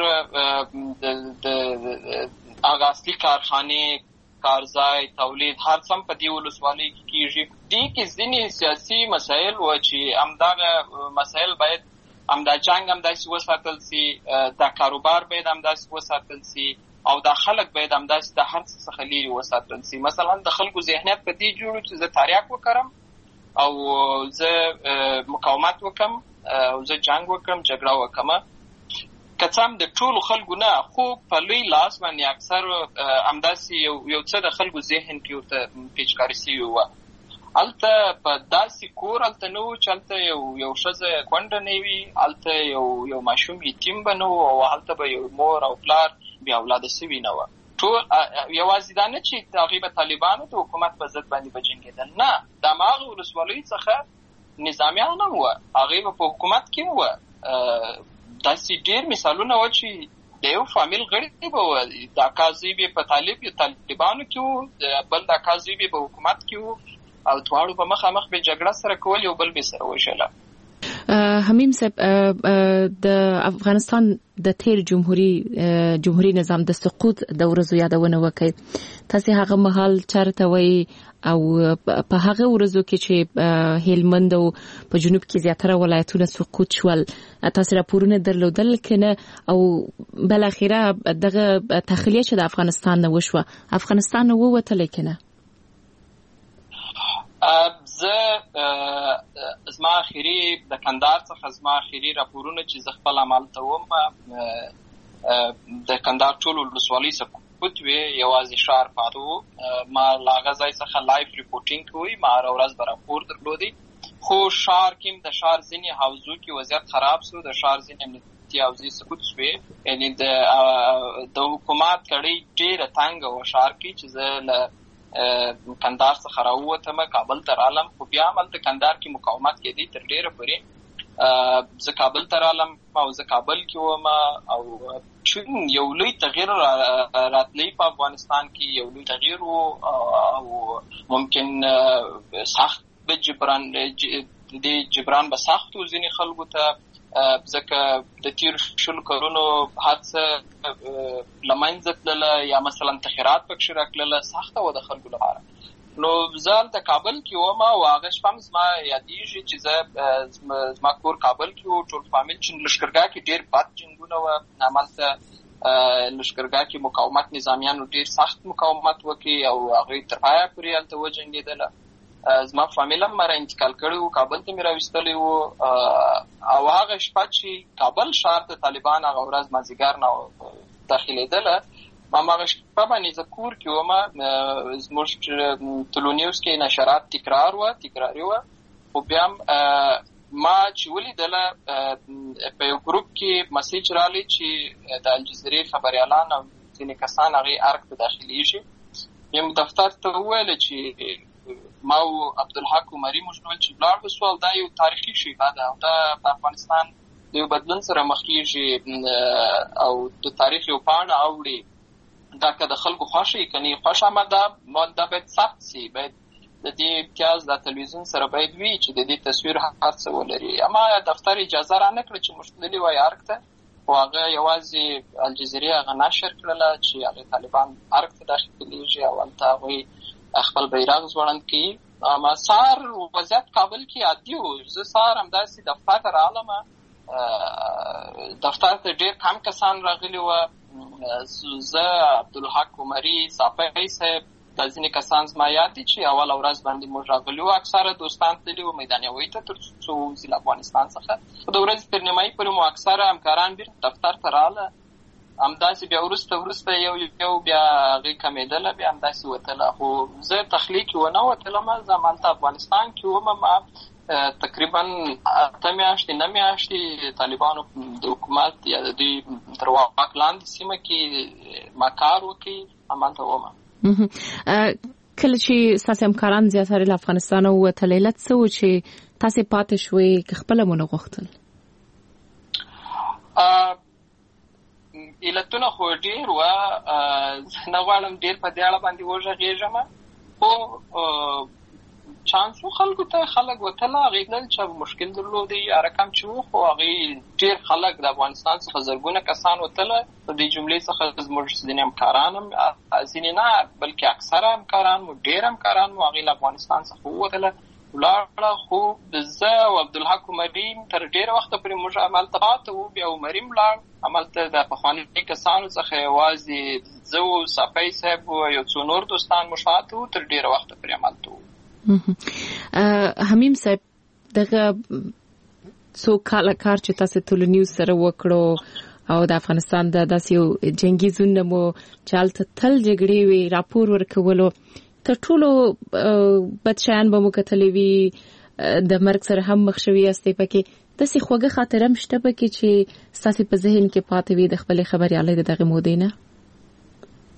د هغه اصلي کارخانې کارځای تولید هر څه په دې ولسوالۍ کې کېږي دې کې ځینې سیاسي مسایل و چې همدغه مسایل باید همدا جنګ همداسې وساتل سي دا کاروبار باید همداسې وساتل سي او دا خلک باید همداسې د هر څه څخه لرې وساتل سي مثلا د خلکو ذهنیت په دې جوړو چې زه تریاک وکړم او زه مقاومت وکړم او زه جنګ وکړم جګړه وکړم که څه هم د ټولو خلکو نه خو په لوی لاس باندې اکثر همداسې یو څه د خلکو ذهن کې ورته پیچکاري سوي وه هلته په داسې کور هلته نه و چې هلته یو ښځه کونډه نه وي هلته یو ماشوم یتیم به نه و او هلته به یو مور او پلار بې اولاده سوي نه وه ټول یوازې دا نه چې هغوی به طالبانو د حکومت په ضد باندې به جنګېدل، نه، د هماغه ولسوالیو څخه نظامیان هم وه، هغوی به په حکومت کې وه. داسې ډېر مثالونه وه چې د یو فامیل غړي به وه، د اکا زوی به په طالبانو کې وو، بل د اکا زوی به په حکومت کې وو، او دواړو به مخامخ به جګړه سره کول، یو بل به سره وژله. حمیم صاحب، د افغانستان د تیر جمهوریت نظام د سقوط د ورځو یادونه وکړي. تاسو هغه مهال چارته وای او په هغه ورځو کې چې هلمند او په جنوب کې زیاتره ولایتونه سقوط شول، تاسو راپورونه درلودل کنه او بل اخیره دغه تخلیه چې د افغانستان نه وشوه، افغانستان نه ووتل کنه؟ زما اخیری د کندهار څخه زما اخیری راپورونه چې زه خپل عمل ته وم د کندهار ټول ولسوالۍ سقوط وي، یوازې ښار پاتې و. ما له هغه ځای څخه لایف ریپورټینګ کوي، ما هره ورځ به راپور درلودی، خو ښار کې د ښار ځینې حوزو کې وضعیت خراب سو، د ښار ځینې امنیتي حوزې سقوط شوې، یعنې د حکومت کړۍ ډېره تنګه وه ښار کې چې زه له کندهار څخه راووتم، کابل ته رالم، خو بیا هم هلته کندهار کې مقاومت کېدی تر ډېره پورې. زه کابل ته رالم او زه کابل کې وم، او چون یو لوی تغییر راتلی په افغانستان کې، یو لوی تغییر و او ممکن سخت به جبران به سخت و ځینې خلکو ته، ځکه د تیر شلو کلونو هڅه له منځه تلله، یا مثلا تغیرات پکښې راتلله، سخته وه د خلکو لپاره. نو زه هلته کابل کې وم او هغه شپه هم زما یادېږي چې زه زما کور کابل کې و، ټول فامیل چې لښکرګاه کې ډېر بد جنګونه وه، همالته لښکرګاه کې مقاومت نظامیانو ډېر سخت مقاومت وکړي او هغوی تر پایه پورې هلته وجنګېدله. زما فامیل هم مره انتقال کړی و، کابل ته مې راویستلی و، او هغه شپه چې کابل ښار ته طالبان هغه ورځ مازدیګر نه داخلېدله، ما هغه شپه باندې زه کور کې وم، زموږ تلونیوز کې نشرات تکراري وه، خو بیا هم ما چې ولیدله په یو ګروپ کې مسیج رالی چې د الجزیرې خبریالان او ځینې کسان هغې ارګ ته داخلېږي. یم دفتر ته وویله چې ما او عبدالحق عمري موږ ویل چې ولاړ وسو، دا یو تاریخي شیبه ده او دا په افغانستان د یو بدلون سره مخ کېږي او د تاریخ یو پاڼه اوړي، دا که د خلکو خوښه وي که نه یې خوښه، دا باید ثبت سي، باید د دې امتیاز د تلویزیون سره باید وي چې د دې تصویر هر څه ولري. اما دفتر اجازه را نه کړه چې موږ تللي وای ارګ ته، خو هغه یوازې الجزیرې هغه نشر کړله چې هغې طالبان ارګ ته داخلېږي او هلته هغوی خپل بیرغ ځوړند کړي. اما سهار وضعیت کابل کې عادي و، زه سهار همداسې دفتر ته رالم، دفتر ته ډېر کم کسان راغلي وه، زه عبدالحق عمري صافی صاحب، دا ځینې کسان زما یاد دي چې اوله ورځ باندې موږ راغلي وو، اکثره دوستان تللي وو میدان یوې ته تر څو ووځي له افغانستان څخه. خو د ورځې تر نیمایي پورې مو اکثره همکاران بېرته دفتر ته راغله، همداسې بیا وروسته یو بیا هغې کمېدله، بیا همداسې وتله. خو زه تخلیه کې ونه وتلم، زه همالته افغانستان کې وم. ما تقریبا 8 میاشتې 9 میاشتې طالبانو د حکومت یا د دوی تر واک لاندې سیمه کې ما کار وکړي، همالته وم. کله چې ستاسې همکاران زیاتره له افغانستانه ووتل، علت څه و چې تاسې پاتې شوې که خپله مو نه غوښتل؟ علتونه خو ډېر وه، نه غواړم ډېر په دې اړه باندې وغږېږم، خو چانس و خلکو ته، خلک وتله، هغې تلل چې مشکل درلودی یا رقم چې و، خو هغې ډېر خلک د افغانستان څخه زرګونه کسان وتله. د دې جملې څخه زموږ ځینې همکاران هم، ځینې نه بلکې اکثره همکاران مو، ډېر همکاران مو هغې له افغانستان څخه ووتله ولاړه. خو زه او عبدالحق عمري تر ډېره وخته پورې موږ همالته پاتې وو، بیا عمري هم ولاړ، همالته د پخواني کسانو څخه یوازې زه و صافی صاحب و یو څو نور دوستان موږ پاتې وو، تر ډېره وخته پورې همالته وو. حمیم صاحب، دغه څو کاله کار چې تاسو تلونیوز سره وکړو او د افغانستان د داسې یو جنګي زون مو چې هلته تل جګړې وي، راپور ورکولو، تر ټولو بد شیان به مو کتلی وي، د مرګ سره هم مخ شوي یاستئ، پکې داسې خوږه خاطره هم شته پکې چې ستاسې په ذهن کې پاتې وي د خپلې خبریالۍ د دغې مودې نه؟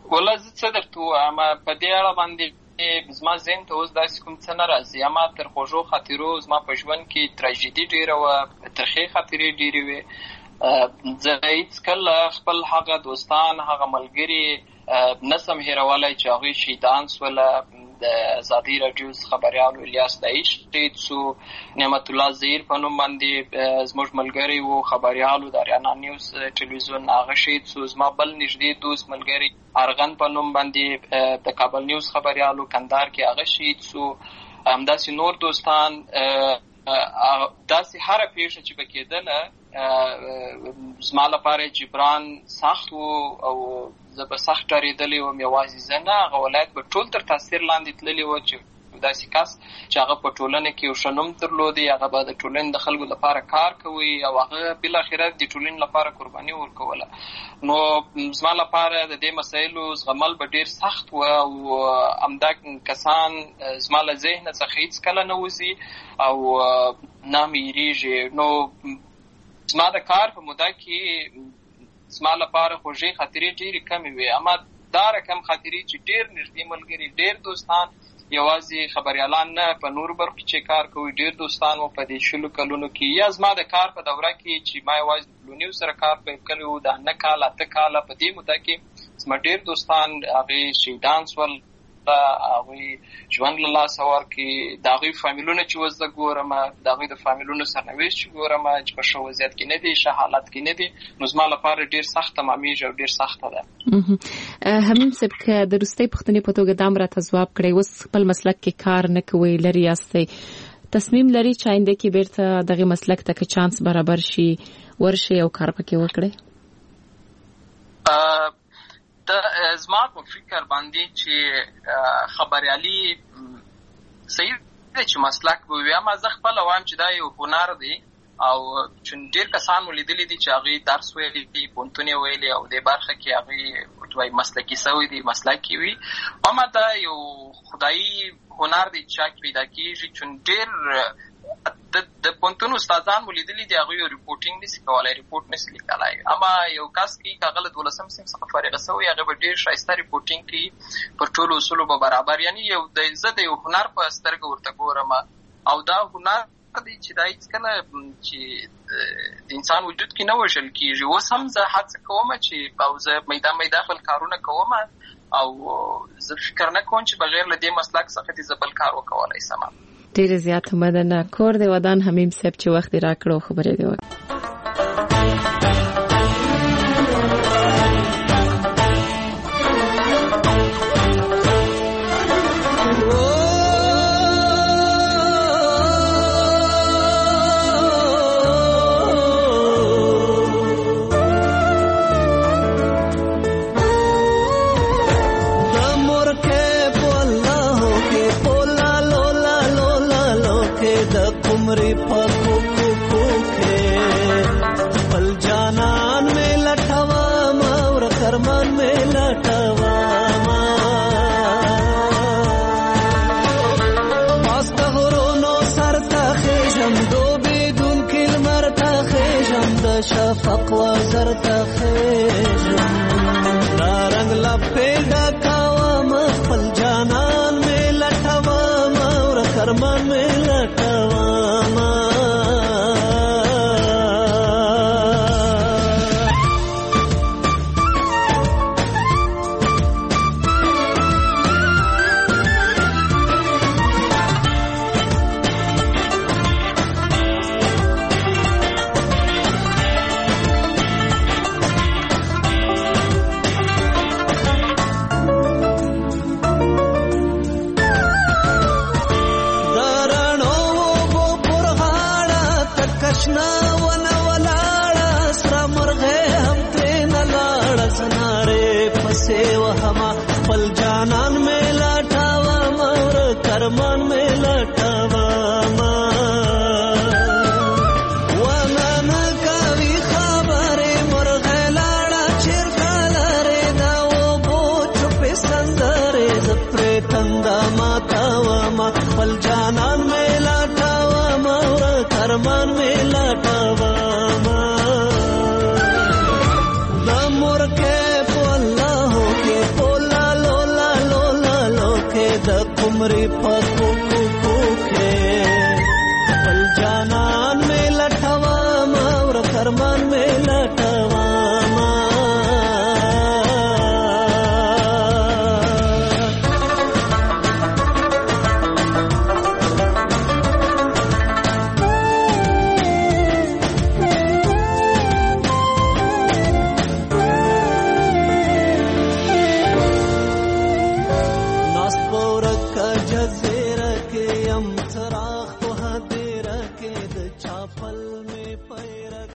ولا زه څه درته ووایم په دې اړه باندې زما ذهن ته اوس داسې کوم څه نه راځي. اما تر خوږو خاطرو زما په ژوند کې تراژیدي ډېره وه، ترخې خاطرې ډېرې وې. زه هېڅکله خپل هغه دوستان، هغه ملګري نسم هېرولی چې هغوی شهیدان سوله. د ازادۍ راډیو خبریال الیاس دایش شهید سو، نعمت الله زهیر په نوم باندې زموږ ملګری و خبریالو د اریانا نیوز ټلویزیون، هغه شهید سو. زما بل نږدې دوست ملګری ارغن په نوم باندې د کابل نیوز خبریالو کندهار کې هغه شهید سو. همداسې نور دوستان، داسې هره پیښه چې به کېدله زما لپاره جبران سخت و او زه به سخت ډارېدلی وم. یوازې زه نه، هغه ولایت به ټول تر تاثیر لاندې تللی و چې داسې کس چې هغه په ټولنه کې یو ښه نوم درلودی، هغه به د ټولنې د خلکو لپاره کار کوي او هغه بالاخره د ټولنې لپاره قرباني ورکوله. نو زما لپاره د دې مسایلو زغمل به ډېر سخت و او همدا کسان زما له ذهنه څخه هېڅکله نه وځي او نه مې هېرېږي. نو زما د کار په موده کې زما لپاره خوږې خاطرې ډېرې کمې وې، اما دا رقم خاطرې چې ډېر نږدې ملګري، ډېر دوستان، یوازې خبریالان نه، په نورو برخو کې چې کار کوي ډېر دوستان و په دې 20 کلونو کې. یا زما د کار په دوره کې چې ما یوازې د بلو نیوز سره کار پیل کړی و، د 9 کاله 8 کاله په دې موده کې زما ډېر دوستان هغې شهیدان سول، هغوی ژوند له لاسه ورکړي. د هغوی فامیلونه چې اوس زه ګورم، د هغوی د فامیلونو سرنوشت چې ګورم چې په ښه وضعیت کې نه دي، ښه حالت کې نه دي، نو زما لپاره ډېر سخت تمامېږي او ډېر سخته ده. حمیم صاحب، که د وروستۍ پوښتنې په توګه دا هم راته ځواب کړئ، اوس خپل مسلک کې کار نه کوئ، لرې یاستئ، تصمیم لري چې آینده کې بیرته دغې مسلک ته که چانس برابر شي ورشئ او کار پکې وکړئ؟ زما په فکر باندې چې خبریالي صحیح دی چې مسلک به وي، اما زه خپله وایم چې دا یو هنر دی او ډېر کسان مو لیدلي دي چې هغوی درس ویلی دي، پوهنتون یې ویلي او دې برخه کې هغوی مسلکي سوي دي، مسلکي وي. اما دا یو خدایي هنر دی چې چا کې پیدا کېږي، چې ډېر د پوهنتون استادان مو لیدلي دي، هغوی یو ریپورټینګ نشي کولی، ریپورټ نشي لیکلی. اما یو کس کې که هغه له 12 صنف څخه فارغه سوی، هغه به ډېر ښایسته ریپورټینګ کوي، پر ټولو اصولو به برابر. یعنې زه د یو هنر په سترګه ورته ګورم او دا هنر دی چې دا هېڅکله چې د انسان وجود کې نه وژل کېږي. اوس هم زه هڅه کوم چې او زه میدا خپل کارونه کوم او زه فکر نه کوم چې بغیر له دې مسلک څخه دې زه بل کار وکولی سم. ډېره زیاته مننه. کور دې ودان حمیم صاحب چې وخت یې راکړ او خبرې دې وکړې. شفق وزر تخیجم دارنگ لپیدا کاوام خپل جانان میں لٹوام اور کرمان میں لٹ